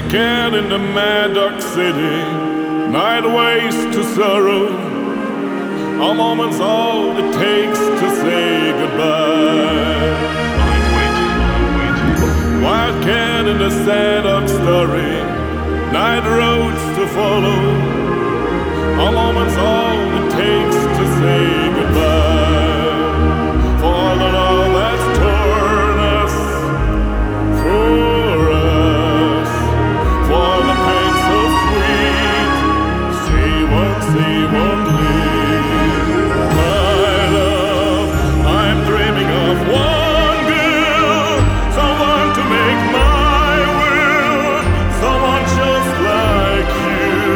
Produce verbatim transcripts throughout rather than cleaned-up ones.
cat in the Mad Dog City, night waste to sorrow. A moment's all it takes to say goodbye. I'm waiting, I'm waiting. Wild cat in the Sad Dog story, night roads to follow. A moment's all it takes to say goodbye. For all the love that's torn us, for us, for all the pain so sweet. She won't, she won't leave. My love, I'm dreaming of one girl, someone to make my will, someone just like you.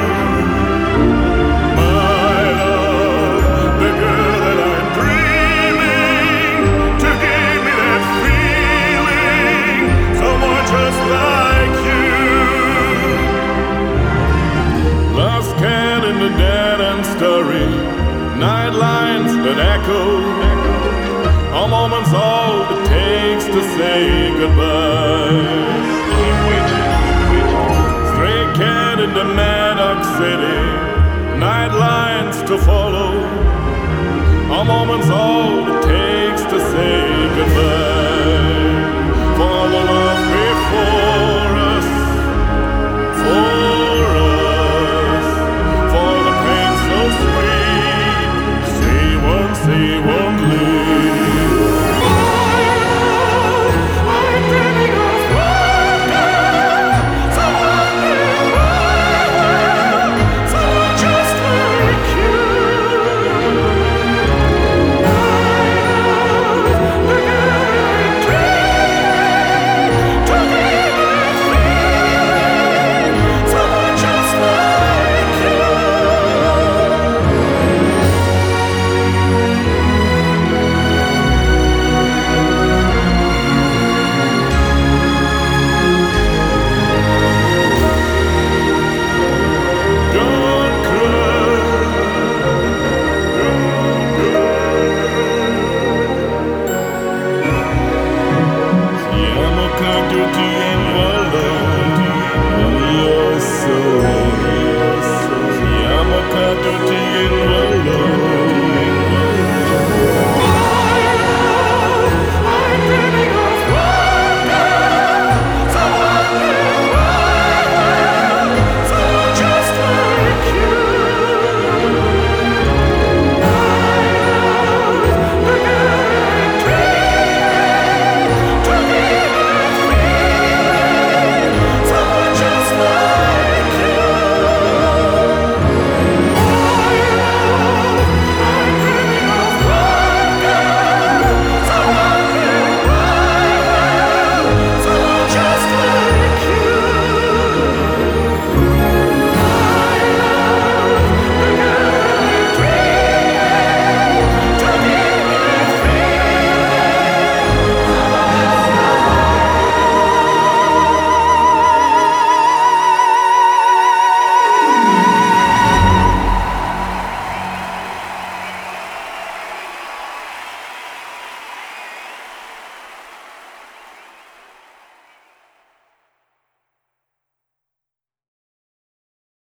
My love, the girl that I'm dreaming, to give me that feeling, someone just like you. Lost cat in the dead end story, night lines that echo. A moment's all it takes to say goodbye. I'm waiting, I'm waiting. Stray cat in the Mad Dog City, night lines to follow. A moment's all it takes